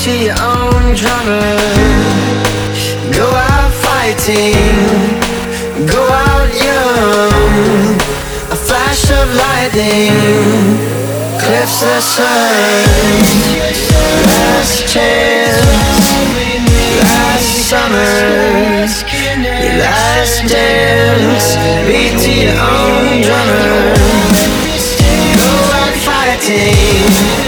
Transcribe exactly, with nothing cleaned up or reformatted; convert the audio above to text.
to your own drummer. Go out fighting, go out young. A flash of lightning clips the sun. Last chance, last summer, your last dance. Beat to your own drummer. Go out fighting.